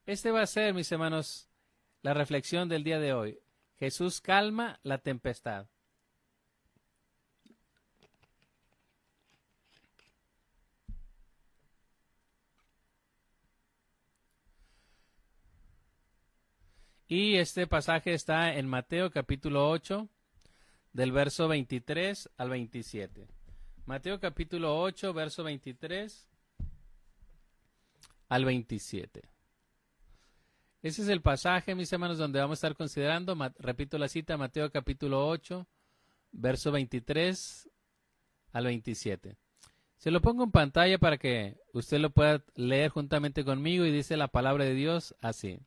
Este va a ser, mis hermanos, la reflexión del día de hoy. Jesús calma la tempestad. Y este pasaje está en Mateo capítulo 8, del verso 23 al 27. Mateo capítulo 8, verso 23 al 27. Ese es el pasaje, mis hermanos, donde vamos a estar considerando, repito la cita, Mateo capítulo 8, verso 23 al 27. Se lo pongo en pantalla para que usted lo pueda leer juntamente conmigo, y dice la palabra de Dios así.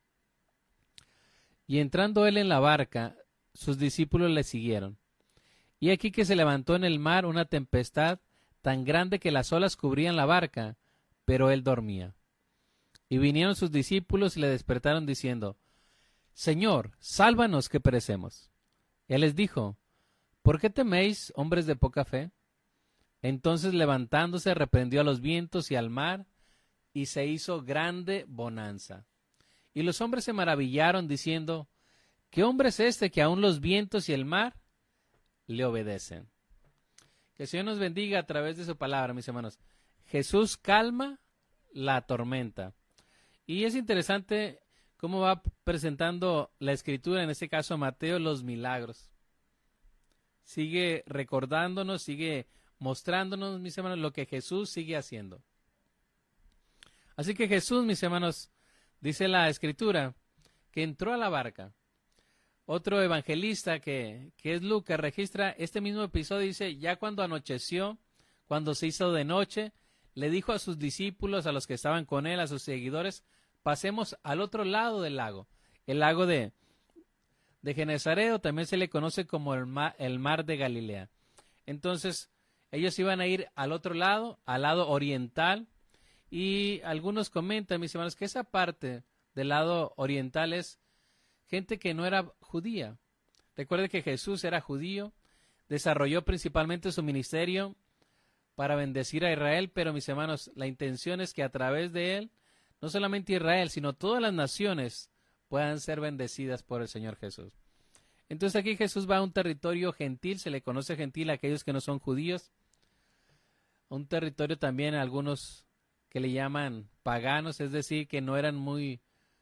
Y entrando él en la barca, sus discípulos le siguieron. Y aquí que se levantó en el mar una tempestad tan grande que las olas cubrían la barca, pero él dormía. Y vinieron sus discípulos y le despertaron diciendo: Señor, sálvanos que perecemos. Él les dijo: ¿Por qué teméis, hombres de poca fe? Entonces levantándose reprendió a los vientos y al mar, y se hizo grande bonanza. Y los hombres se maravillaron diciendo: ¿Qué hombre es este que aun los vientos y el mar le obedecen? Que el Señor nos bendiga a través de su palabra, mis hermanos. Jesús calma la tormenta. Y es interesante cómo va presentando la Escritura, en este caso Mateo, los milagros. Sigue recordándonos, sigue mostrándonos, mis hermanos, lo que Jesús sigue haciendo. Así que Jesús, mis hermanos, dice la Escritura, que entró a la barca. Otro evangelista, que es Lucas, registra este mismo episodio. Dice: ya cuando anocheció, cuando se hizo de noche, le dijo a sus discípulos, a los que estaban con él, a sus seguidores: pasemos al otro lado del lago. El lago de Genesaret, o también se le conoce como el mar de Galilea. Entonces, ellos iban a ir al otro lado, al lado oriental. Y algunos comentan, mis hermanos, que esa parte del lado oriental es gente que no era judía. Recuerde que Jesús era judío, desarrolló principalmente su ministerio para bendecir a Israel, pero, mis hermanos, la intención es que a través de él, no solamente Israel, sino todas las naciones puedan ser bendecidas por el Señor Jesús. Entonces aquí Jesús va a un territorio gentil, se le conoce gentil a aquellos que no son judíos, un territorio también a algunos que le llaman paganos, es decir, que no eran muy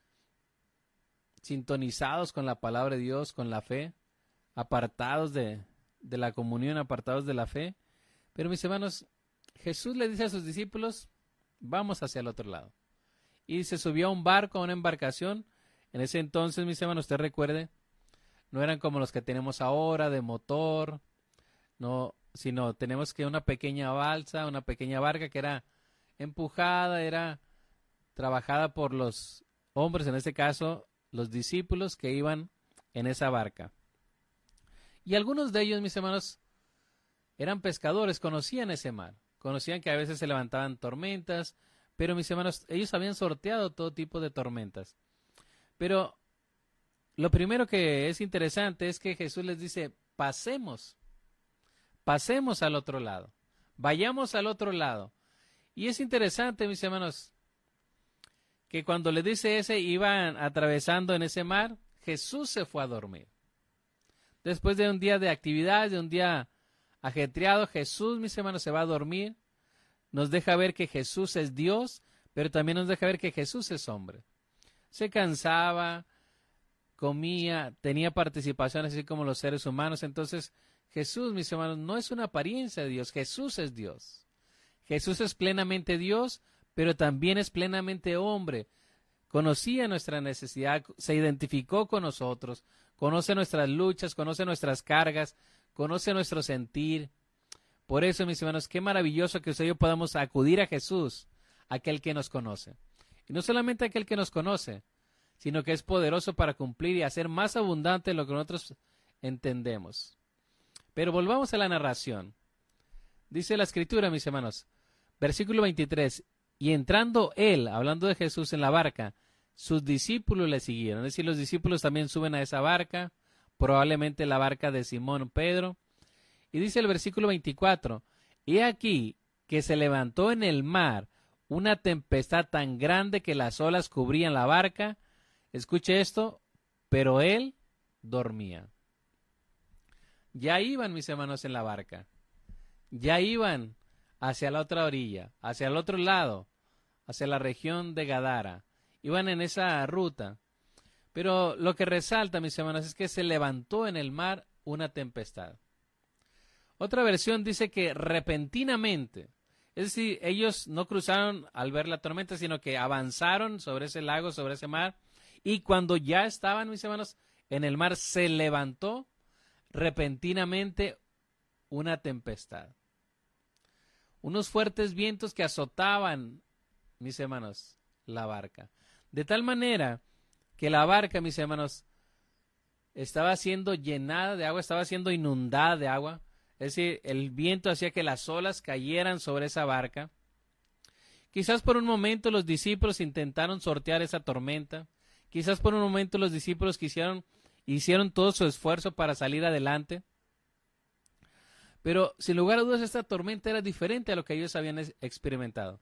sintonizados con la palabra de Dios, con la fe, apartados de la comunión, apartados de la fe. Pero, mis hermanos, Jesús le dice a sus discípulos: vamos hacia el otro lado. Y se subió a un barco, a una embarcación. En ese entonces, mis hermanos, usted recuerde, no eran como los que tenemos ahora, de motor, no, sino tenemos que una pequeña balsa, una pequeña barca que era empujada, era trabajada por los hombres, en este caso los discípulos que iban en esa barca. Y algunos de ellos, mis hermanos, eran pescadores, conocían ese mar, conocían que a veces se levantaban tormentas, pero, mis hermanos, ellos habían sorteado todo tipo de tormentas. Pero lo primero que es interesante es que Jesús les dice: pasemos al otro lado, vayamos al otro lado. Y es interesante, mis hermanos, que cuando le dice ese, iban atravesando en ese mar, Jesús se fue a dormir. Después de un día de actividad, de un día ajetreado, Jesús, mis hermanos, se va a dormir. Nos deja ver que Jesús es Dios, pero también nos deja ver que Jesús es hombre. Se cansaba, comía, tenía participación así como los seres humanos. Entonces, Jesús, mis hermanos, no es una apariencia de Dios, Jesús es Dios. Jesús es plenamente Dios, pero también es plenamente hombre. Conocía nuestra necesidad, se identificó con nosotros, conoce nuestras luchas, conoce nuestras cargas, conoce nuestro sentir. Por eso, mis hermanos, qué maravilloso que usted y yo podamos acudir a Jesús, aquel que nos conoce. Y no solamente aquel que nos conoce, sino que es poderoso para cumplir y hacer más abundante lo que nosotros entendemos. Pero volvamos a la narración. Dice la Escritura, mis hermanos, versículo 23, y entrando él, hablando de Jesús, en la barca, sus discípulos le siguieron. Es decir, los discípulos también suben a esa barca, probablemente la barca de Simón Pedro. Y dice el versículo 24, he aquí que se levantó en el mar una tempestad tan grande que las olas cubrían la barca. Escuche esto, pero él dormía. Ya iban, mis hermanos, en la barca. Ya iban hacia la otra orilla, hacia el otro lado, hacia la región de Gadara. Iban en esa ruta. Pero lo que resalta, mis hermanos, es que se levantó en el mar una tempestad. Otra versión dice que repentinamente, es decir, ellos no cruzaron al ver la tormenta, sino que avanzaron sobre ese lago, sobre ese mar, y cuando ya estaban, mis hermanos, en el mar, se levantó repentinamente una tempestad. Unos fuertes vientos que azotaban, mis hermanos, la barca. De tal manera que la barca, mis hermanos, estaba siendo llenada de agua, estaba siendo inundada de agua. Es decir, el viento hacía que las olas cayeran sobre esa barca. Quizás por un momento los discípulos intentaron sortear esa tormenta. Quizás por un momento los discípulos hicieron todo su esfuerzo para salir adelante. Pero sin lugar a dudas esta tormenta era diferente a lo que ellos habían experimentado.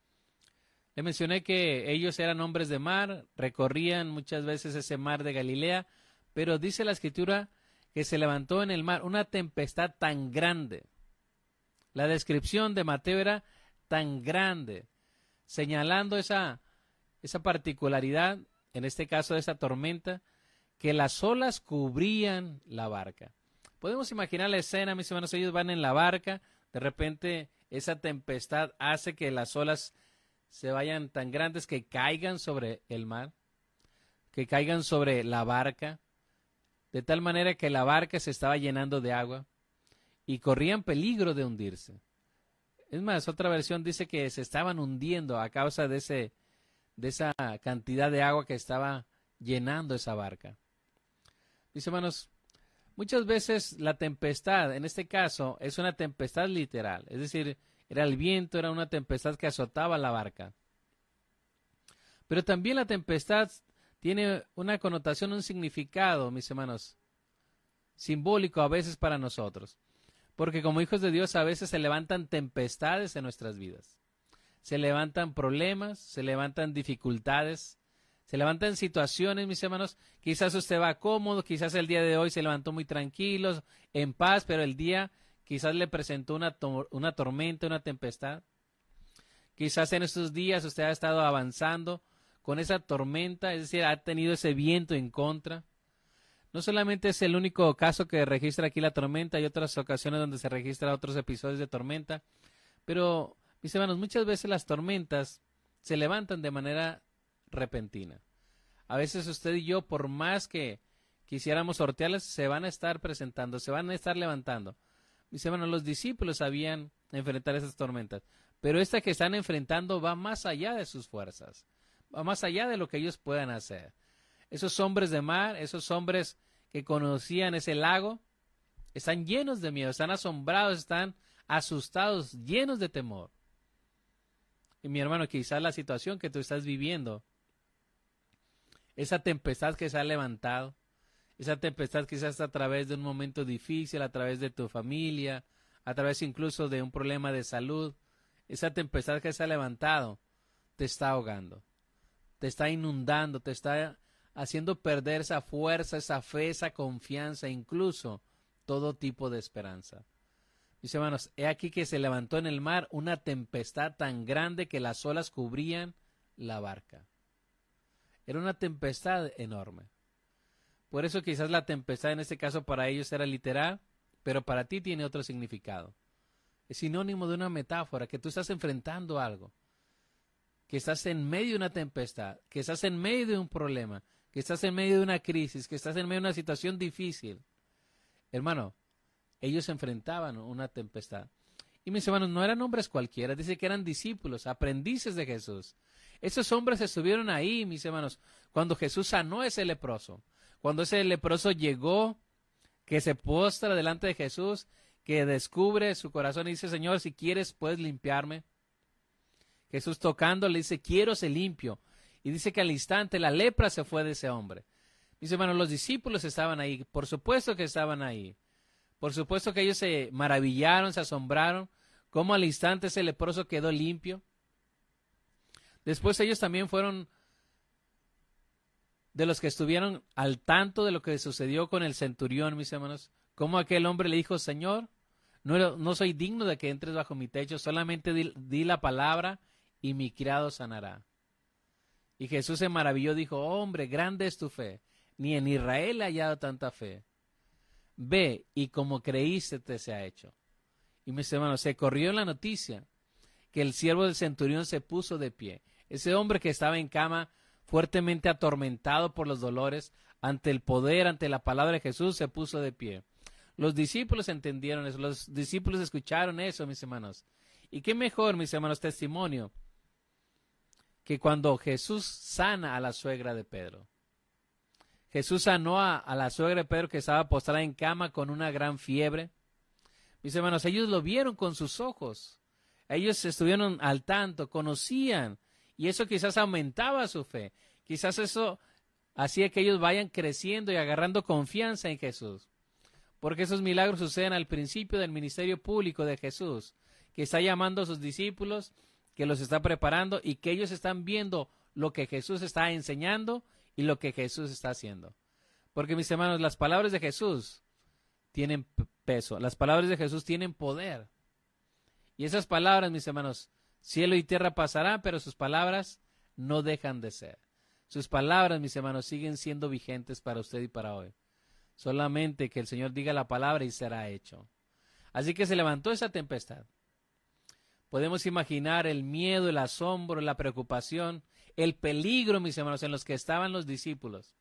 Le mencioné que ellos eran hombres de mar, recorrían muchas veces ese mar de Galilea, pero dice la Escritura que se levantó en el mar una tempestad tan grande. La descripción de Mateo era tan grande, señalando esa particularidad, en este caso de esa tormenta, que las olas cubrían la barca. Podemos imaginar la escena, mis hermanos, ellos van en la barca, de repente esa tempestad hace que las olas se vayan tan grandes que caigan sobre el mar, que caigan sobre la barca, de tal manera que la barca se estaba llenando de agua y corrían peligro de hundirse. Es más, otra versión dice que se estaban hundiendo a causa de esa cantidad de agua que estaba llenando esa barca. Mis hermanos, muchas veces la tempestad, en este caso, es una tempestad literal, es decir, era el viento, era una tempestad que azotaba la barca. Pero también la tempestad tiene una connotación, un significado, mis hermanos, simbólico a veces para nosotros. Porque como hijos de Dios a veces se levantan tempestades en nuestras vidas. Se levantan problemas, se levantan dificultades, se levantan situaciones, mis hermanos. Quizás usted va cómodo, quizás el día de hoy se levantó muy tranquilo, en paz, pero el día quizás le presentó una tormenta, una tempestad. Quizás en estos días usted ha estado avanzando con esa tormenta, es decir, ha tenido ese viento en contra. No solamente es el único caso que registra aquí la tormenta, hay otras ocasiones donde se registran otros episodios de tormenta, pero, mis hermanos, muchas veces las tormentas se levantan de manera repentina. A veces usted y yo, por más que quisiéramos sortearlas, se van a estar presentando, se van a estar levantando. Mis hermanos, los discípulos sabían enfrentar esas tormentas, pero esta que están enfrentando va más allá de sus fuerzas, va más allá de lo que ellos puedan hacer. Esos hombres de mar, esos hombres que conocían ese lago, están llenos de miedo, están asombrados, están asustados, llenos de temor. Y mi hermano, quizás la situación que tú estás viviendo, esa tempestad que se ha levantado, esa tempestad quizás a través de un momento difícil, a través de tu familia, a través incluso de un problema de salud, esa tempestad que se ha levantado, te está ahogando, te está inundando, te está haciendo perder esa fuerza, esa fe, esa confianza, incluso todo tipo de esperanza. Mis hermanos, he aquí que se levantó en el mar una tempestad tan grande que las olas cubrían la barca. Era una tempestad enorme. Por eso quizás la tempestad en este caso para ellos era literal, pero para ti tiene otro significado. Es sinónimo de una metáfora, que tú estás enfrentando algo, que estás en medio de una tempestad, que estás en medio de un problema, que estás en medio de una crisis, que estás en medio de una situación difícil. Hermano, ellos enfrentaban una tempestad. Y mis hermanos, no eran hombres cualquiera, dice que eran discípulos, aprendices de Jesús. Esos hombres estuvieron ahí, mis hermanos, cuando Jesús sanó a ese leproso. Cuando ese leproso llegó, que se postra delante de Jesús, que descubre su corazón y dice, Señor, si quieres, puedes limpiarme. Jesús tocando le dice, quiero ser limpio. Y dice que al instante la lepra se fue de ese hombre. Mis hermanos, los discípulos estaban ahí, por supuesto que estaban ahí. Por supuesto que ellos se maravillaron, se asombraron, cómo al instante ese leproso quedó limpio. Después ellos también fueron de los que estuvieron al tanto de lo que sucedió con el centurión, mis hermanos. Como aquel hombre le dijo, Señor, no soy digno de que entres bajo mi techo, solamente di la palabra y mi criado sanará. Y Jesús se maravilló, dijo, hombre, grande es tu fe, ni en Israel he hallado tanta fe. Ve, y como creíste te se ha hecho. Y mis hermanos, se corrió la noticia que el siervo del centurión se puso de pie. Ese hombre que estaba en cama, fuertemente atormentado por los dolores, ante el poder, ante la palabra de Jesús, se puso de pie. Los discípulos entendieron eso, los discípulos escucharon eso, mis hermanos. Y qué mejor, mis hermanos, testimonio, que cuando Jesús sana a la suegra de Pedro. Jesús sanó a la suegra de Pedro que estaba postrada en cama con una gran fiebre. Mis hermanos, ellos lo vieron con sus ojos. Ellos estuvieron al tanto, conocían, y eso quizás aumentaba su fe. Quizás eso hacía que ellos vayan creciendo y agarrando confianza en Jesús. Porque esos milagros suceden al principio del ministerio público de Jesús, que está llamando a sus discípulos, que los está preparando y que ellos están viendo lo que Jesús está enseñando y lo que Jesús está haciendo. Porque, mis hermanos, las palabras de Jesús tienen peso, las palabras de Jesús tienen poder. Y esas palabras, mis hermanos, cielo y tierra pasarán, pero sus palabras no dejan de ser. Sus palabras, mis hermanos, siguen siendo vigentes para usted y para hoy. Solamente que el Señor diga la palabra y será hecho. Así que se levantó esa tempestad. Podemos imaginar el miedo, el asombro, la preocupación, el peligro, mis hermanos, en los que estaban los discípulos.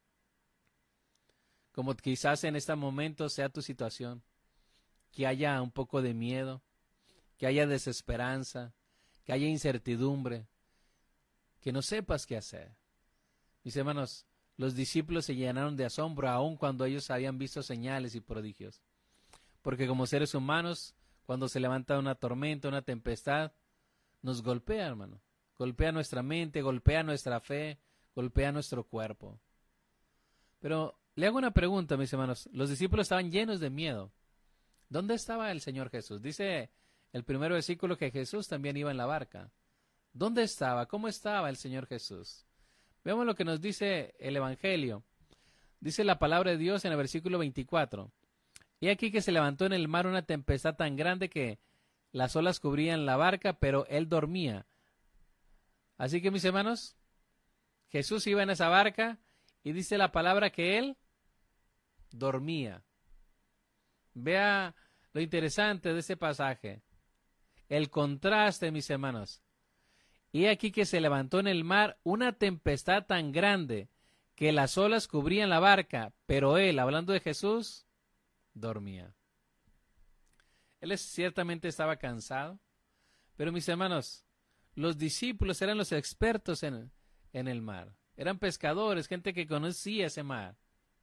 Como quizás en este momento sea tu situación, que haya un poco de miedo, que haya desesperanza, que haya incertidumbre, que no sepas qué hacer. Mis hermanos, los discípulos se llenaron de asombro aun cuando ellos habían visto señales y prodigios. Porque como seres humanos, cuando se levanta una tormenta, una tempestad, nos golpea, hermano. Golpea nuestra mente, golpea nuestra fe, golpea nuestro cuerpo. Pero le hago una pregunta, mis hermanos. Los discípulos estaban llenos de miedo. ¿Dónde estaba el Señor Jesús? Dice el primer versículo que Jesús también iba en la barca. ¿Dónde estaba? ¿Cómo estaba el Señor Jesús? Veamos lo que nos dice el Evangelio. Dice la palabra de Dios en el versículo 24. He aquí que se levantó en el mar una tempestad tan grande que las olas cubrían la barca, pero él dormía. Así que, mis hermanos, Jesús iba en esa barca y dice la palabra que él dormía. Vea lo interesante de ese pasaje. El contraste, mis hermanos. Y aquí que se levantó en el mar una tempestad tan grande que las olas cubrían la barca, pero él, hablando de Jesús, dormía. Él ciertamente estaba cansado, pero mis hermanos, los discípulos eran los expertos en el mar. Eran pescadores, gente que conocía ese mar.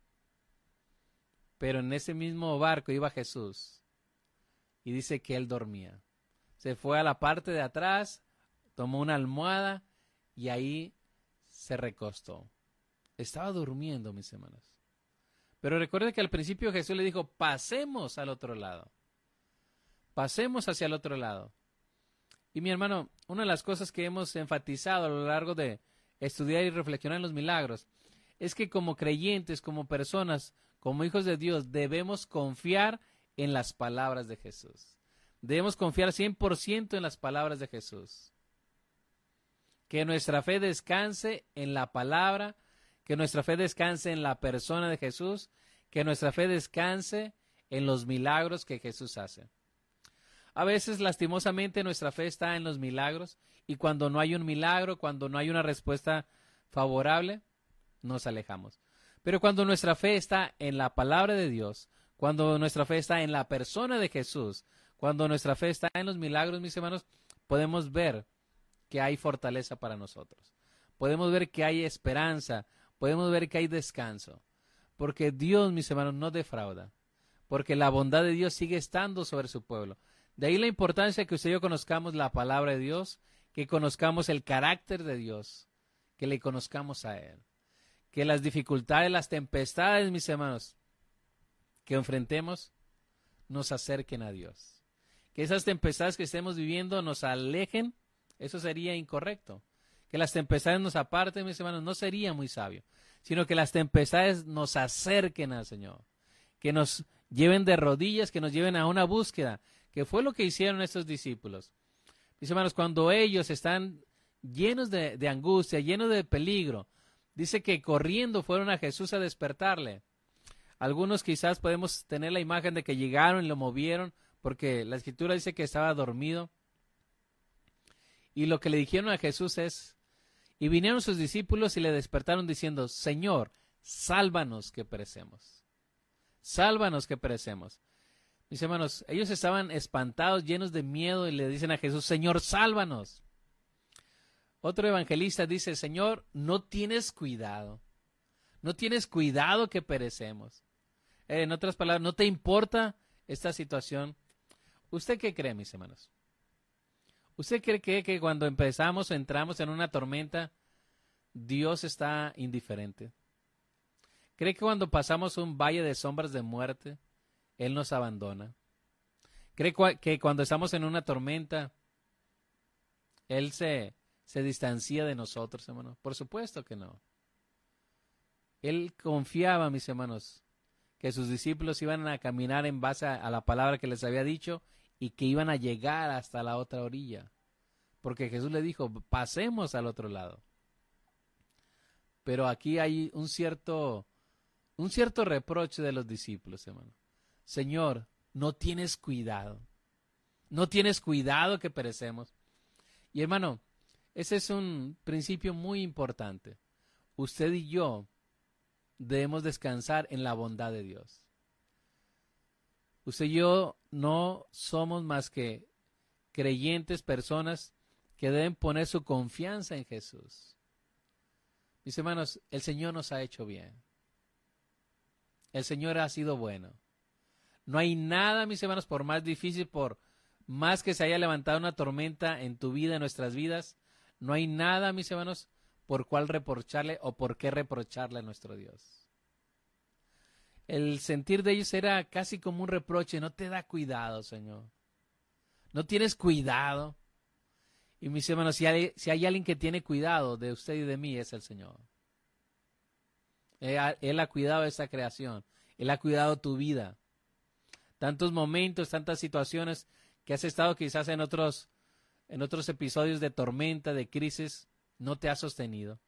Pero en ese mismo barco iba Jesús y dice que él dormía. Se fue a la parte de atrás, tomó una almohada y ahí se recostó. Estaba durmiendo, mis hermanos. Pero recuerde que al principio Jesús le dijo, pasemos al otro lado. Pasemos hacia el otro lado. Y mi hermano, una de las cosas que hemos enfatizado a lo largo de estudiar y reflexionar en los milagros es que como creyentes, como personas, como hijos de Dios, debemos confiar en las palabras de Jesús. Debemos confiar 100% en las palabras de Jesús. Que nuestra fe descanse en la palabra, que nuestra fe descanse en la persona de Jesús, que nuestra fe descanse en los milagros que Jesús hace. A veces, lastimosamente, nuestra fe está en los milagros y cuando no hay un milagro, cuando no hay una respuesta favorable, nos alejamos. Pero cuando nuestra fe está en la palabra de Dios, cuando nuestra fe está en la persona de Jesús, cuando nuestra fe está en los milagros, mis hermanos, podemos ver que hay fortaleza para nosotros. Podemos ver que hay esperanza, podemos ver que hay descanso. Porque Dios, mis hermanos, no defrauda. Porque la bondad de Dios sigue estando sobre su pueblo. De ahí la importancia que usted y yo conozcamos la palabra de Dios, que conozcamos el carácter de Dios, que le conozcamos a Él. Que las dificultades, las tempestades, mis hermanos, que enfrentemos, nos acerquen a Dios. Que esas tempestades que estemos viviendo nos alejen, eso sería incorrecto. que las tempestades nos aparten, mis hermanos, no sería muy sabio, sino que las tempestades nos acerquen al Señor, que nos lleven de rodillas, que nos lleven a una búsqueda, que fue lo que hicieron estos discípulos. Mis hermanos, cuando ellos están llenos de angustia, llenos de peligro, dice que corriendo fueron a Jesús a despertarle. Algunos quizás podemos tener la imagen de que llegaron y lo movieron, porque la Escritura dice que estaba dormido. Y lo que le dijeron a Jesús es, y vinieron sus discípulos y le despertaron diciendo, Señor, sálvanos que perecemos. Sálvanos que perecemos. Mis hermanos, ellos estaban espantados, llenos de miedo, y le dicen a Jesús, Señor, sálvanos. Otro evangelista dice, Señor, no tienes cuidado que perecemos. En otras palabras, ¿no te importa esta situación? ¿Usted qué cree, mis hermanos? ¿Usted cree que cuando empezamos o entramos en una tormenta, Dios está indiferente? ¿Cree que cuando pasamos un valle de sombras de muerte, Él nos abandona? ¿Cree que cuando estamos en una tormenta, Él se distancia de nosotros, hermanos? Por supuesto que no. Él confiaba, mis hermanos, que sus discípulos iban a caminar en base a la palabra que les había dicho y que iban a llegar hasta la otra orilla. Porque Jesús le dijo, pasemos al otro lado. Pero aquí hay un cierto reproche de los discípulos, hermano. Señor, no tienes cuidado que perecemos. Y hermano, ese es un principio muy importante. Usted y yo debemos descansar en la bondad de Dios. Usted y yo no somos más que creyentes, personas que deben poner su confianza en Jesús. Mis hermanos, el Señor nos ha hecho bien. El Señor ha sido bueno. No hay nada, mis hermanos, por más difícil, por más que se haya levantado una tormenta en tu vida, en nuestras vidas, no hay nada, mis hermanos, por cuál reprocharle o por qué reprocharle a nuestro Dios. El sentir de ellos era casi como un reproche. No te da cuidado, Señor. No tienes cuidado. Y mis hermanos, si hay alguien que tiene cuidado de usted y de mí, es el Señor. Él ha cuidado esta creación. Él ha cuidado tu vida. Tantos momentos, tantas situaciones que has estado quizás en otros episodios de tormenta, de crisis, no te ha sostenido.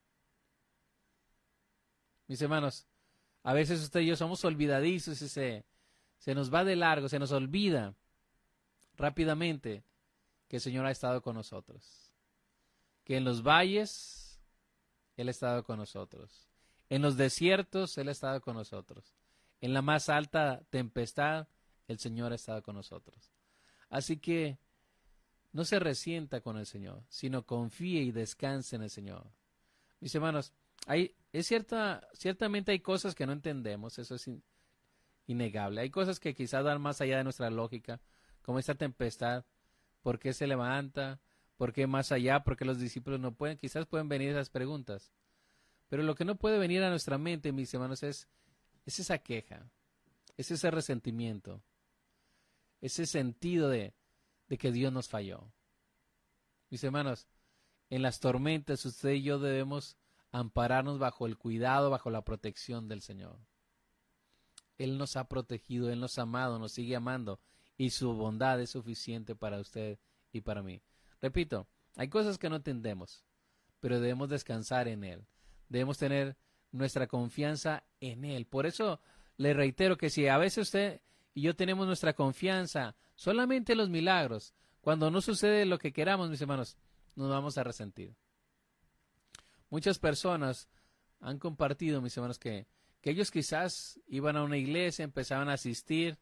Mis hermanos, a veces usted y yo somos olvidadizos y se nos va de largo, se nos olvida rápidamente que el Señor ha estado con nosotros. Que en los valles Él ha estado con nosotros. En los desiertos Él ha estado con nosotros. En la más alta tempestad el Señor ha estado con nosotros. Así que no se resienta con el Señor, sino confíe y descanse en el Señor. Mis hermanos, ciertamente hay cosas que no entendemos, eso es innegable. Hay cosas que quizás van más allá de nuestra lógica, como esta tempestad. ¿Por qué se levanta? ¿Por qué más allá? ¿Por qué los discípulos no pueden? Quizás pueden venir esas preguntas. Pero lo que no puede venir a nuestra mente, mis hermanos, es esa queja, es ese resentimiento, ese sentido de que Dios nos falló. Mis hermanos, en las tormentas usted y yo debemos ampararnos bajo el cuidado, bajo la protección del Señor. Él nos ha protegido, Él nos ha amado, nos sigue amando, y su bondad es suficiente para usted y para mí. Repito, hay cosas que no entendemos, pero debemos descansar en Él. Debemos tener nuestra confianza en Él. Por eso le reitero que si a veces usted y yo tenemos nuestra confianza solamente en los milagros, cuando no sucede lo que queramos, mis hermanos, nos vamos a resentir. Muchas personas han compartido, mis hermanos, que ellos quizás iban a una iglesia, empezaban a asistir,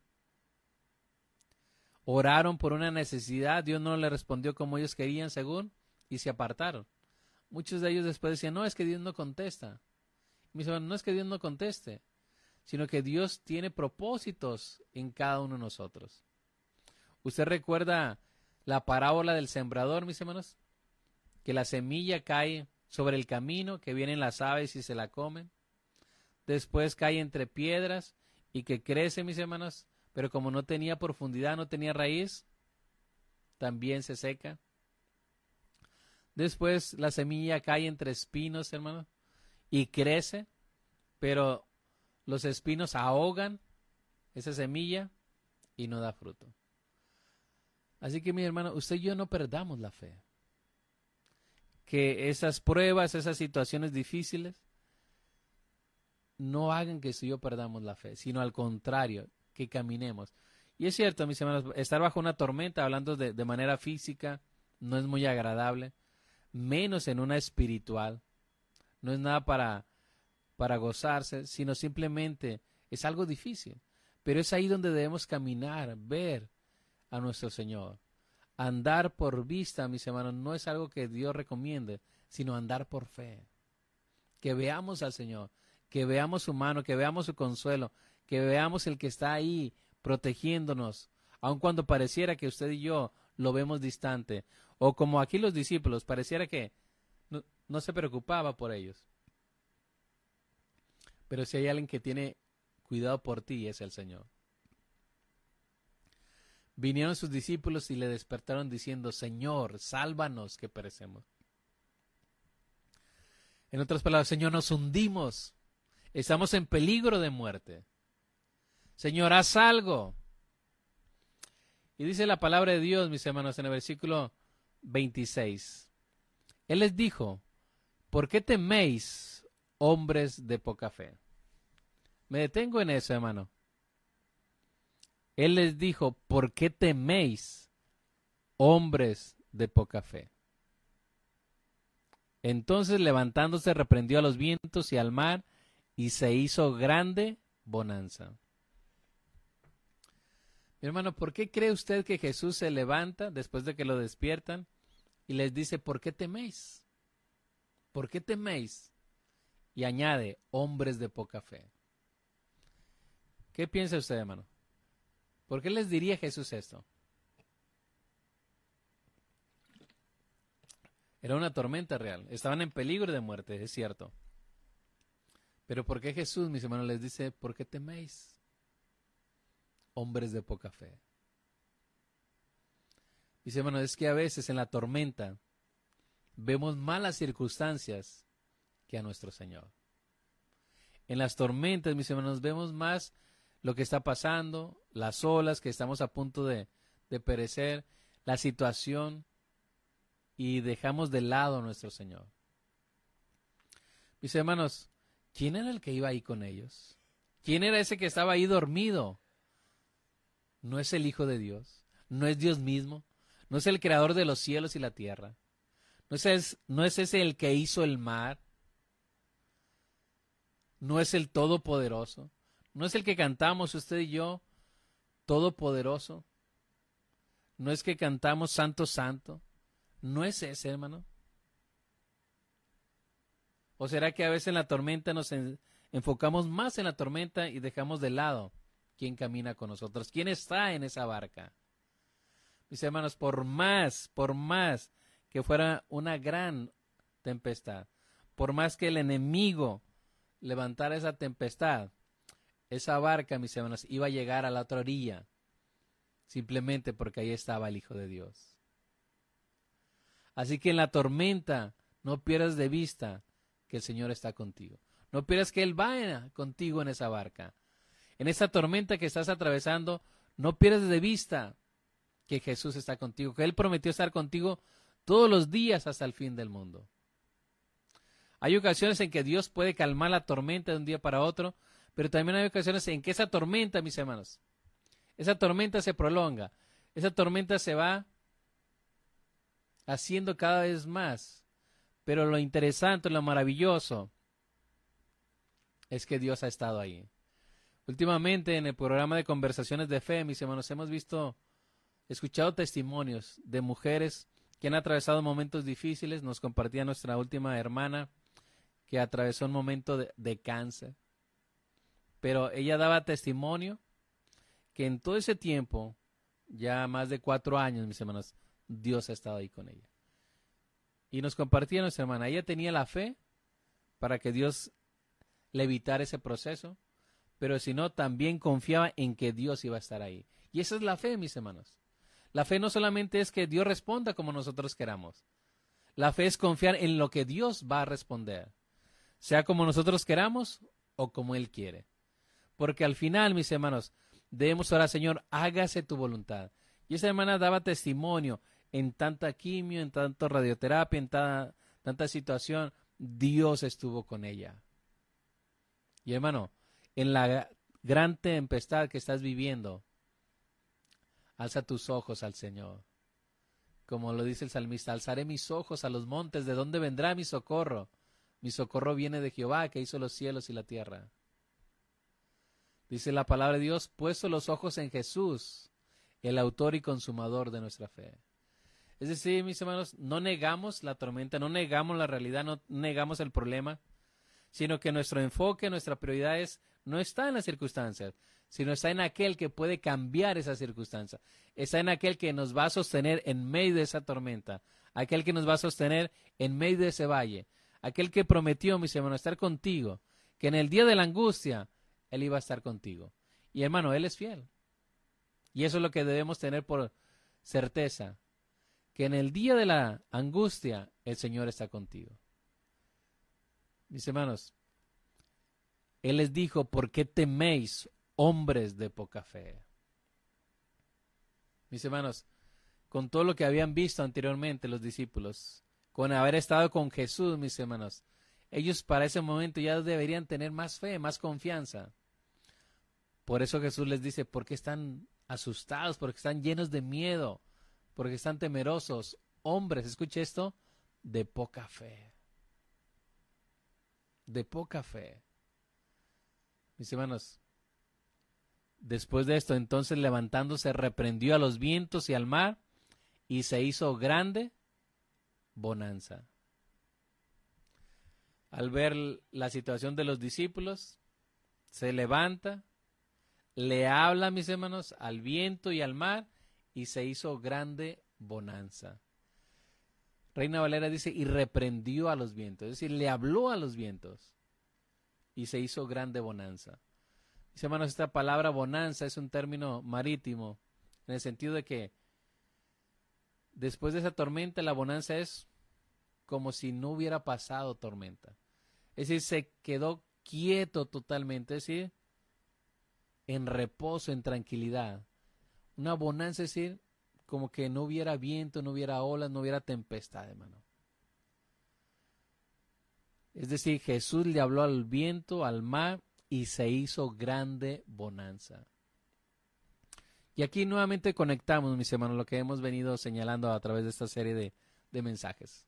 oraron por una necesidad, Dios no le respondió como ellos querían, según, y se apartaron. Muchos de ellos después decían, no, es que Dios no contesta. Mis hermanos, no es que Dios no conteste, sino que Dios tiene propósitos en cada uno de nosotros. ¿Usted recuerda la parábola del sembrador, mis hermanos? Que la semilla cae sobre el camino, que vienen las aves y se la comen. Después cae entre piedras y que crece, mis hermanos, pero como no tenía profundidad, no tenía raíz, también se seca. Después la semilla cae entre espinos, hermano, y crece, pero los espinos ahogan esa semilla y no da fruto. Así que, mi hermano, usted y yo no perdamos la fe. Que esas pruebas, esas situaciones difíciles, no hagan que usted y yo perdamos la fe, sino al contrario, que caminemos. Y es cierto, mis hermanos, estar bajo una tormenta, hablando de manera física, no es muy agradable, menos en una espiritual. No es nada para gozarse, sino simplemente es algo difícil. Pero es ahí donde debemos caminar, ver a nuestro Señor. Andar por vista, mis hermanos, no es algo que Dios recomiende, sino andar por fe. Que veamos al Señor, que veamos su mano, que veamos su consuelo, que veamos el que está ahí protegiéndonos, aun cuando pareciera que usted y yo lo vemos distante. O como aquí los discípulos, pareciera que no se preocupaba por ellos. Pero si hay alguien que tiene cuidado por ti, es el Señor. Vinieron sus discípulos y le despertaron diciendo, Señor, sálvanos que perecemos. En otras palabras, Señor, nos hundimos. Estamos en peligro de muerte. Señor, haz algo. Y dice la palabra de Dios, mis hermanos, en el versículo 26. Él les dijo, ¿por qué teméis, hombres de poca fe? Me detengo en eso, hermano. Él les dijo, ¿por qué teméis, hombres de poca fe? Entonces levantándose reprendió a los vientos y al mar y se hizo grande bonanza. Mi hermano, ¿por qué cree usted que Jesús se levanta después de que lo despiertan y les dice, ¿por qué teméis? ¿Por qué teméis? Y añade, hombres de poca fe. ¿Qué piensa usted, hermano? ¿Por qué les diría Jesús esto? Era una tormenta real. Estaban en peligro de muerte, es cierto. Pero ¿por qué Jesús, mis hermanos, les dice, ¿por qué teméis? Hombres de poca fe. Mis hermanos, es que a veces en la tormenta vemos malas circunstancias que a nuestro Señor. En las tormentas, mis hermanos, vemos más lo que está pasando, las olas, que estamos a punto de perecer, la situación, y dejamos de lado a nuestro Señor. Mis hermanos, ¿quién era el que iba ahí con ellos? ¿Quién era ese que estaba ahí dormido? ¿No es el Hijo de Dios? ¿No es Dios mismo? ¿No es el creador de los cielos y la tierra? ¿No es ese el que hizo el mar? ¿No es el Todopoderoso? ¿No es el que cantamos usted y yo, Todopoderoso? ¿No es que cantamos Santo, Santo? ¿No es ese, hermano? ¿O será que a veces en la tormenta nos enfocamos más en la tormenta y dejamos de lado quién camina con nosotros? ¿Quién está en esa barca? Mis hermanos, por más que fuera una gran tempestad, por más que el enemigo levantara esa tempestad, esa barca, mis hermanos, iba a llegar a la otra orilla, simplemente porque ahí estaba el Hijo de Dios. Así que en la tormenta no pierdas de vista que el Señor está contigo. No pierdas que Él vaya contigo en esa barca. En esa tormenta que estás atravesando, no pierdas de vista que Jesús está contigo, que Él prometió estar contigo todos los días hasta el fin del mundo. Hay ocasiones en que Dios puede calmar la tormenta de un día para otro, pero también hay ocasiones en que esa tormenta, mis hermanos, esa tormenta se prolonga, esa tormenta se va haciendo cada vez más. Pero lo interesante, lo maravilloso, es que Dios ha estado ahí. Últimamente en el programa de Conversaciones de Fe, mis hermanos, hemos escuchado testimonios de mujeres que han atravesado momentos difíciles. Nos compartía nuestra última hermana que atravesó un momento de cáncer. Pero ella daba testimonio que en todo ese tiempo, ya más de 4 años, mis hermanos, Dios ha estado ahí con ella. Y nos compartía nuestra hermana, ella tenía la fe para que Dios le evitara ese proceso, pero si no, también confiaba en que Dios iba a estar ahí. Y esa es la fe, mis hermanos. La fe no solamente es que Dios responda como nosotros queramos. La fe es confiar en lo que Dios va a responder, sea como nosotros queramos o como Él quiere. Porque al final, mis hermanos, debemos orar, Señor, hágase tu voluntad. Y esa hermana daba testimonio en tanta quimio, en tanto radioterapia, en tanta situación. Dios estuvo con ella. Y hermano, en la gran tempestad que estás viviendo, alza tus ojos al Señor. Como lo dice el salmista, alzaré mis ojos a los montes, ¿de dónde vendrá mi socorro? Mi socorro viene de Jehová, que hizo los cielos y la tierra. Dice la palabra de Dios, puesto los ojos en Jesús, el autor y consumador de nuestra fe. Es decir, mis hermanos, no negamos la tormenta, no negamos la realidad, no negamos el problema, sino que nuestro enfoque, nuestra prioridad no está en las circunstancias, sino está en aquel que puede cambiar esa circunstancia. Está en aquel que nos va a sostener en medio de esa tormenta, aquel que nos va a sostener en medio de ese valle, aquel que prometió, mis hermanos, estar contigo, que en el día de la angustia, Él iba a estar contigo. Y hermano, Él es fiel. Y eso es lo que debemos tener por certeza, que en el día de la angustia, el Señor está contigo. Mis hermanos, Él les dijo, ¿por qué teméis, hombres de poca fe? Mis hermanos, con todo lo que habían visto anteriormente los discípulos, con haber estado con Jesús, mis hermanos, ellos para ese momento ya deberían tener más fe, más confianza. Por eso Jesús les dice, ¿por qué están asustados? ¿Por qué están llenos de miedo? ¿Por qué están temerosos? Hombres, escuche esto, de poca fe. De poca fe. Mis hermanos, después de esto, entonces levantándose, reprendió a los vientos y al mar, y se hizo grande bonanza. Al ver la situación de los discípulos, se levanta, le habla, mis hermanos, al viento y al mar, y se hizo grande bonanza. Reina Valera dice, y reprendió a los vientos, es decir, le habló a los vientos, y se hizo grande bonanza. Mis hermanos, esta palabra bonanza es un término marítimo, en el sentido de que después de esa tormenta, la bonanza es como si no hubiera pasado tormenta. Es decir, se quedó quieto totalmente, es decir, en reposo, en tranquilidad. Una bonanza, es decir, como que no hubiera viento, no hubiera olas, no hubiera tempestad, hermano. Es decir, Jesús le habló al viento, al mar, y se hizo grande bonanza. Y aquí nuevamente conectamos, mis hermanos, lo que hemos venido señalando a través de esta serie de mensajes.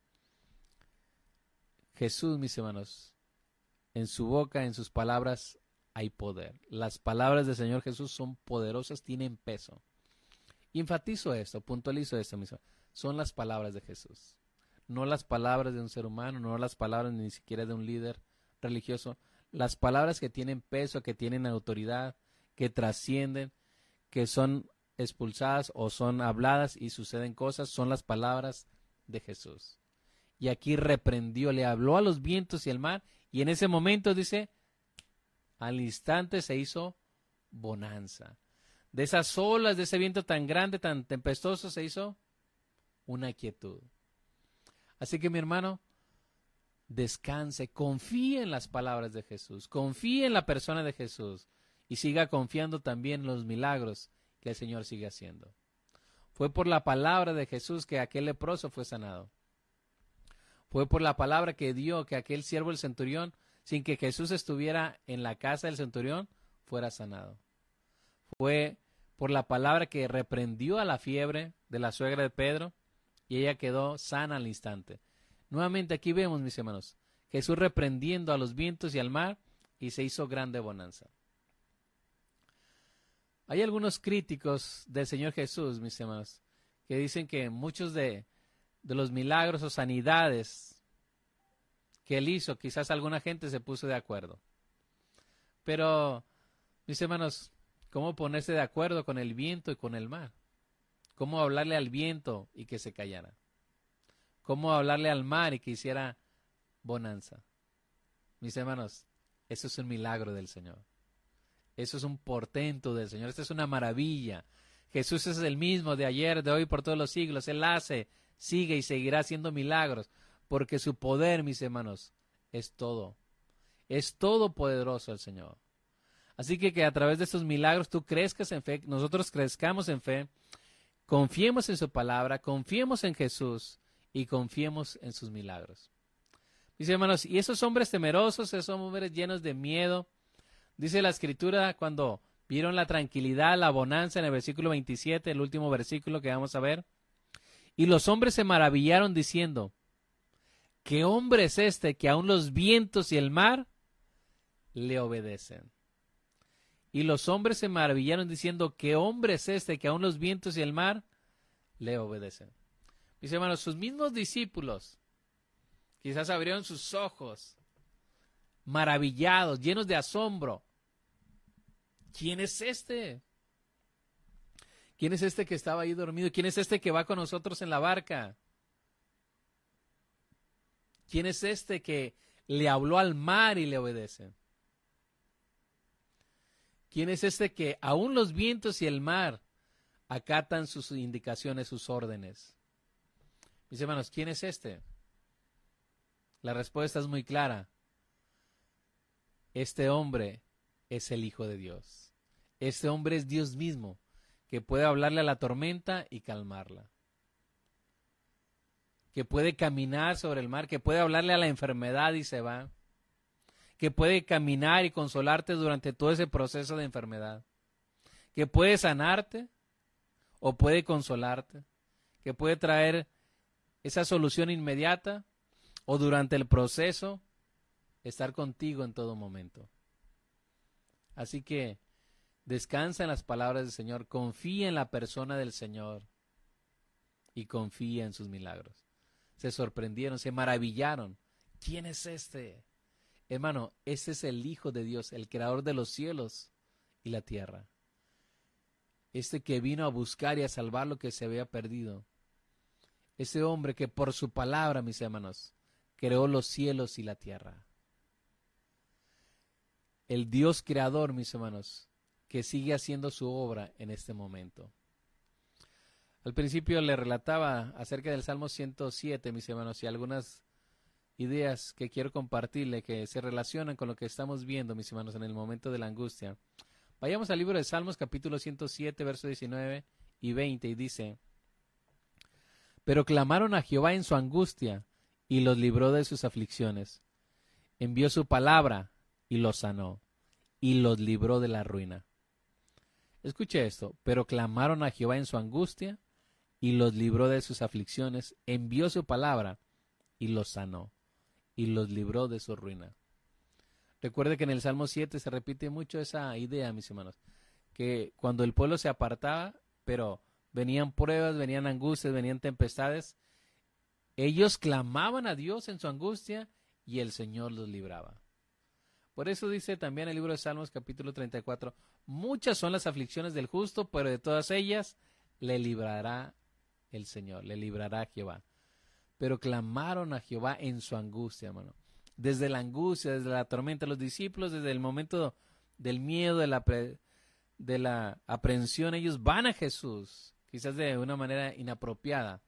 Jesús, mis hermanos, en su boca, en sus palabras, hay poder. Las palabras del Señor Jesús son poderosas, tienen peso. Y enfatizo esto, puntualizo esto, mis hermanos. Son las palabras de Jesús. No las palabras de un ser humano, no las palabras ni siquiera de un líder religioso. Las palabras que tienen peso, que tienen autoridad, que trascienden, que son expulsadas o son habladas y suceden cosas, son las palabras de Jesús. Y aquí reprendió, le habló a los vientos y al mar, y en ese momento dice, al instante se hizo bonanza. De esas olas, de ese viento tan grande, tan tempestuoso, se hizo una quietud. Así que mi hermano, descanse, confíe en las palabras de Jesús, confíe en la persona de Jesús y siga confiando también en los milagros que el Señor sigue haciendo. Fue por la palabra de Jesús que aquel leproso fue sanado. Fue por la palabra que dio que aquel siervo del centurión, sin que Jesús estuviera en la casa del centurión, fuera sanado. Fue por la palabra que reprendió a la fiebre de la suegra de Pedro y ella quedó sana al instante. Nuevamente aquí vemos, mis hermanos, Jesús reprendiendo a los vientos y al mar y se hizo grande bonanza. Hay algunos críticos del Señor Jesús, mis hermanos, que dicen que muchos de los milagros o sanidades que Él hizo, quizás alguna gente se puso de acuerdo. Pero, mis hermanos, ¿cómo ponerse de acuerdo con el viento y con el mar? ¿Cómo hablarle al viento y que se callara? ¿Cómo hablarle al mar y que hiciera bonanza? Mis hermanos, eso es un milagro del Señor. Eso es un portento del Señor. Esto es una maravilla. Jesús es el mismo de ayer, de hoy, por todos los siglos. Él hace sigue y seguirá haciendo milagros, porque su poder, mis hermanos, es todo. Es todopoderoso el Señor. Así que a través de estos milagros tú crezcas en fe, nosotros crezcamos en fe, confiemos en su palabra, confiemos en Jesús y confiemos en sus milagros. Mis hermanos, y esos hombres temerosos, esos hombres llenos de miedo, dice la Escritura cuando vieron la tranquilidad, la bonanza en el versículo 27, el último versículo que vamos a ver. Y los hombres se maravillaron diciendo, ¿qué hombre es este que aun los vientos y el mar le obedecen? Y los hombres se maravillaron diciendo, ¿qué hombre es este que aun los vientos y el mar le obedecen? Mis hermanos, sus mismos discípulos quizás abrieron sus ojos, maravillados, llenos de asombro. ¿Quién es este? ¿Quién es este que estaba ahí dormido? ¿Quién es este que va con nosotros en la barca? ¿Quién es este que le habló al mar y le obedece? ¿Quién es este que aún los vientos y el mar acatan sus indicaciones, sus órdenes? Mis hermanos, ¿quién es este? La respuesta es muy clara. Este hombre es el Hijo de Dios. Este hombre es Dios mismo, que puede hablarle a la tormenta y calmarla. Que puede caminar sobre el mar, que puede hablarle a la enfermedad y se va. Que puede caminar y consolarte durante todo ese proceso de enfermedad. Que puede sanarte o puede consolarte. Que puede traer esa solución inmediata o durante el proceso estar contigo en todo momento. Así que descansa en las palabras del Señor, confía en la persona del Señor y confía en sus milagros. Se sorprendieron, se maravillaron. ¿Quién es este? Hermano, este es el Hijo de Dios, el creador de los cielos y la tierra. Este que vino a buscar y a salvar lo que se había perdido. Ese hombre que por su palabra, mis hermanos, creó los cielos y la tierra. El Dios creador, mis hermanos, que sigue haciendo su obra en este momento. Al principio le relataba acerca del Salmo 107, mis hermanos, y algunas ideas que quiero compartirle que se relacionan con lo que estamos viendo, mis hermanos, en el momento de la angustia. Vayamos al libro de Salmos, capítulo 107, versos 19 y 20, y dice: Pero clamaron a Jehová en su angustia, y los libró de sus aflicciones. Envió su palabra, y los sanó, y los libró de la ruina. Escuche esto: pero clamaron a Jehová en su angustia, y los libró de sus aflicciones, envió su palabra, y los sanó, y los libró de su ruina. Recuerde que en el Salmo 7 se repite mucho esa idea, mis hermanos, que cuando el pueblo se apartaba, pero venían pruebas, venían angustias, venían tempestades, ellos clamaban a Dios en su angustia y el Señor los libraba. Por eso dice también el libro de Salmos, capítulo 34, muchas son las aflicciones del justo, pero de todas ellas le librará el Señor, le librará Jehová. Pero clamaron a Jehová en su angustia, hermano. Desde la angustia, desde la tormenta, los discípulos, desde el momento del miedo, de la aprehensión, ellos van a Jesús, quizás de una manera inapropiada.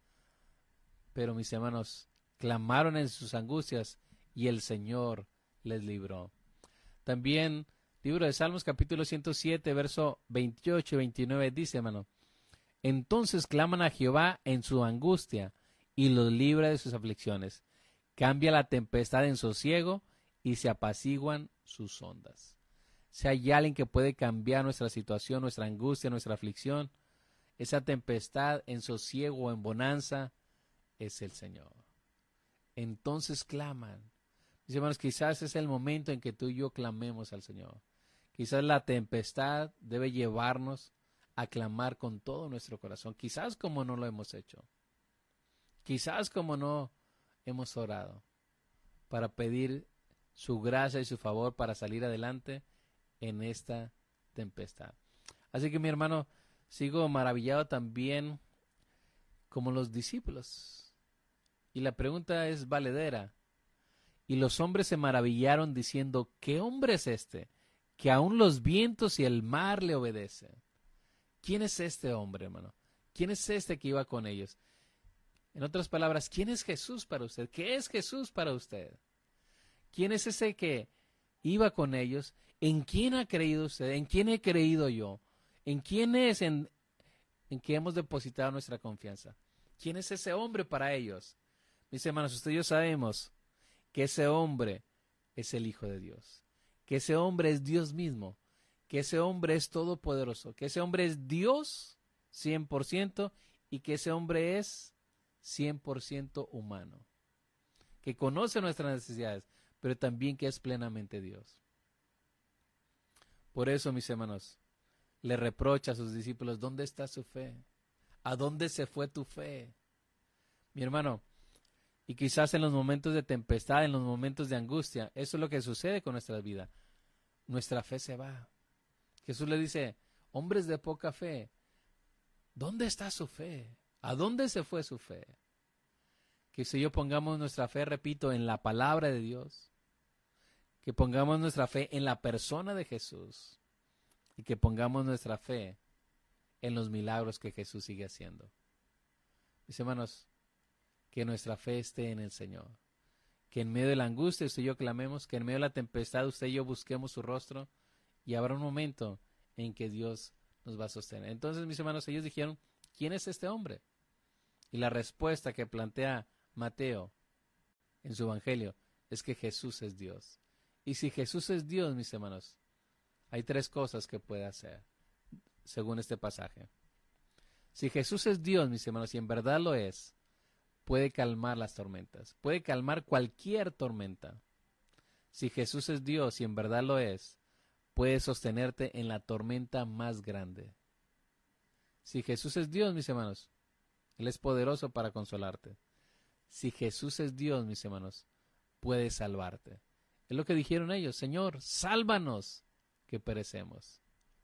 Pero mis hermanos, clamaron en sus angustias y el Señor les libró. También, libro de Salmos, capítulo 107, verso 28 y 29, dice, hermano: Entonces claman a Jehová en su angustia, y los libra de sus aflicciones. Cambia la tempestad en sosiego, y se apaciguan sus ondas. Si hay alguien que puede cambiar nuestra situación, nuestra angustia, nuestra aflicción, esa tempestad en sosiego o en bonanza, es el Señor. Entonces claman. Mis hermanos, quizás es el momento en que tú y yo clamemos al Señor. Quizás la tempestad debe llevarnos a clamar con todo nuestro corazón. Quizás como no lo hemos hecho. Quizás como no hemos orado para pedir su gracia y su favor para salir adelante en esta tempestad. Así que, mi hermano, sigo maravillado también como los discípulos. Y la pregunta es valedera. Y los hombres se maravillaron diciendo: ¿qué hombre es este que aun los vientos y el mar le obedecen? ¿Quién es este hombre, hermano? ¿Quién es este que iba con ellos? En otras palabras, ¿quién es Jesús para usted? ¿Qué es Jesús para usted? ¿Quién es ese que iba con ellos? ¿En quién ha creído usted? ¿En quién he creído yo? ¿En quién es en que hemos depositado nuestra confianza? ¿Quién es ese hombre para ellos? Mis hermanos, usted y yo sabemos que ese hombre es el Hijo de Dios, que ese hombre es Dios mismo, que ese hombre es todopoderoso, que ese hombre es Dios 100% y que ese hombre es 100% humano, que conoce nuestras necesidades, pero también que es plenamente Dios. Por eso, mis hermanos, le reprocha a sus discípulos, ¿dónde está su fe? ¿A dónde se fue tu fe? Mi hermano, y quizás en los momentos de tempestad, en los momentos de angustia, eso es lo que sucede con nuestra vida. Nuestra fe se va. Jesús le dice, hombres de poca fe, ¿dónde está su fe? ¿A dónde se fue su fe? Que si yo pongamos nuestra fe, repito, en la palabra de Dios, que pongamos nuestra fe en la persona de Jesús y que pongamos nuestra fe en los milagros que Jesús sigue haciendo. Mis hermanos, que nuestra fe esté en el Señor, que en medio de la angustia usted y yo clamemos, que en medio de la tempestad usted y yo busquemos su rostro y habrá un momento en que Dios nos va a sostener. Entonces, mis hermanos, ellos dijeron, ¿quién es este hombre? Y la respuesta que plantea Mateo en su evangelio es que Jesús es Dios. Y si Jesús es Dios, mis hermanos, hay tres cosas que puede hacer, según este pasaje. Si Jesús es Dios, mis hermanos, y en verdad lo es, puede calmar las tormentas, puede calmar cualquier tormenta. Si Jesús es Dios y en verdad lo es, puede sostenerte en la tormenta más grande. Si Jesús es Dios, mis hermanos, Él es poderoso para consolarte. Si Jesús es Dios, mis hermanos, puede salvarte. Es lo que dijeron ellos, Señor, sálvanos, que perecemos.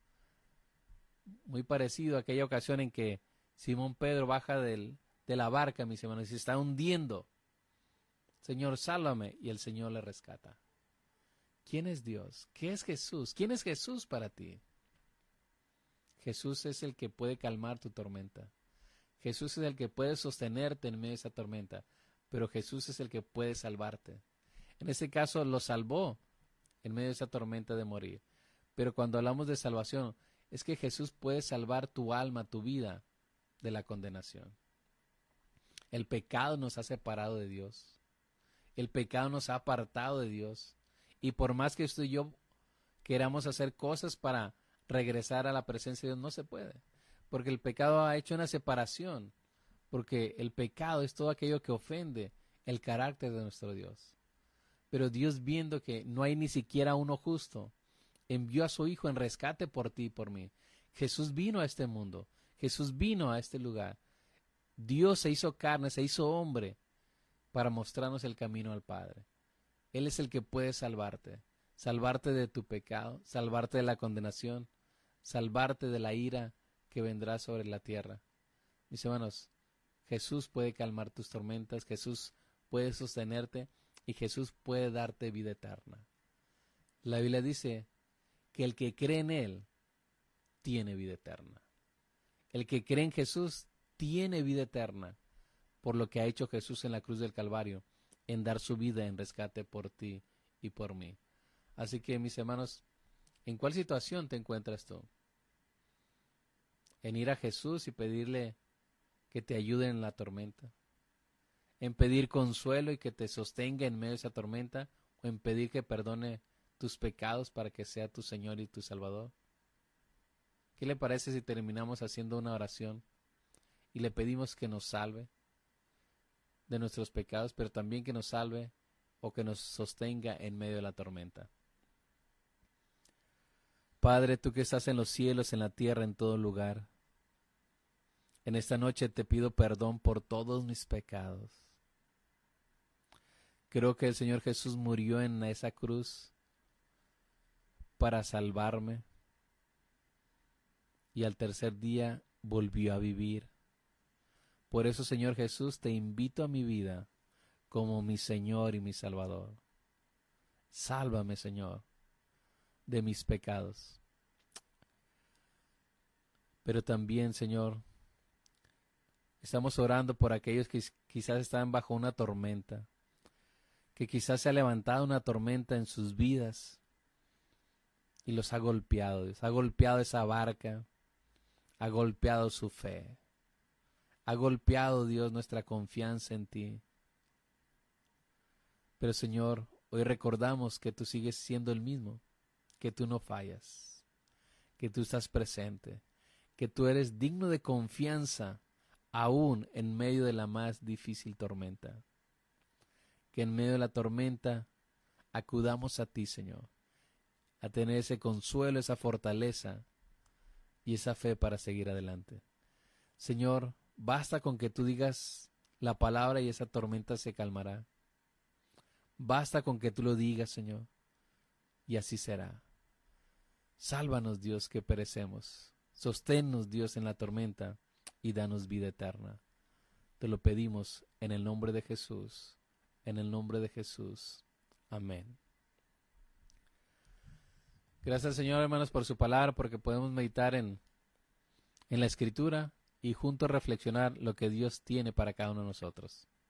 Muy parecido a aquella ocasión en que Simón Pedro baja de la barca, mis hermanos, y se está hundiendo. Señor, sálvame, y el Señor le rescata. ¿Quién es Dios? ¿Qué es Jesús? ¿Quién es Jesús para ti? Jesús es el que puede calmar tu tormenta. Jesús es el que puede sostenerte en medio de esa tormenta, pero Jesús es el que puede salvarte. En este caso lo salvó en medio de esa tormenta de morir. Pero cuando hablamos de salvación, es que Jesús puede salvar tu alma, tu vida, de la condenación. El pecado nos ha separado de Dios. El pecado nos ha apartado de Dios. Y por más que usted y yo queramos hacer cosas para regresar a la presencia de Dios, no se puede. Porque el pecado ha hecho una separación. Porque el pecado es todo aquello que ofende el carácter de nuestro Dios. Pero Dios, viendo que no hay ni siquiera uno justo, envió a su Hijo en rescate por ti y por mí. Jesús vino a este mundo. Jesús vino a este lugar. Dios se hizo carne, se hizo hombre para mostrarnos el camino al Padre. Él es el que puede salvarte. Salvarte de tu pecado, salvarte de la condenación, salvarte de la ira que vendrá sobre la tierra. Mis hermanos, Jesús puede calmar tus tormentas, Jesús puede sostenerte y Jesús puede darte vida eterna. La Biblia dice que el que cree en Él tiene vida eterna. El que cree en Jesús tiene vida eterna por lo que ha hecho Jesús en la cruz del Calvario, en dar su vida en rescate por ti y por mí. Así que, mis hermanos, ¿en cuál situación te encuentras tú? ¿En ir a Jesús y pedirle que te ayude en la tormenta? ¿En pedir consuelo y que te sostenga en medio de esa tormenta? ¿O en pedir que perdone tus pecados para que sea tu Señor y tu Salvador? ¿Qué le parece si terminamos haciendo una oración y le pedimos que nos salve de nuestros pecados, pero también que nos salve o que nos sostenga en medio de la tormenta? Padre, tú que estás en los cielos, en la tierra, en todo lugar, en esta noche te pido perdón por todos mis pecados. Creo que el Señor Jesús murió en esa cruz para salvarme y al tercer día volvió a vivir. Por eso, Señor Jesús, te invito a mi vida como mi Señor y mi Salvador. Sálvame, Señor, de mis pecados. Pero también, Señor, Estamos orando por aquellos que quizás están bajo una tormenta, que quizás se ha levantado una tormenta en sus vidas y los ha golpeado. Dios ha golpeado esa barca, ha golpeado su fe, ha golpeado, Dios, nuestra confianza en ti. Pero Señor, hoy recordamos que tú sigues siendo el mismo, que tú no fallas, que tú estás presente, que tú eres digno de confianza aún en medio de la más difícil tormenta. Que en medio de la tormenta acudamos a ti, Señor, a tener ese consuelo, esa fortaleza y esa fe para seguir adelante. Señor, basta con que tú digas la palabra y esa tormenta se calmará. Basta con que tú lo digas, Señor, y así será. Sálvanos, Dios, que perecemos. Sosténnos, Dios, en la tormenta y danos vida eterna. Te lo pedimos en el nombre de Jesús. En el nombre de Jesús. Amén. Gracias, Señor, hermanos, por su palabra, porque podemos meditar en la Escritura y juntos reflexionar lo que Dios tiene para cada uno de nosotros.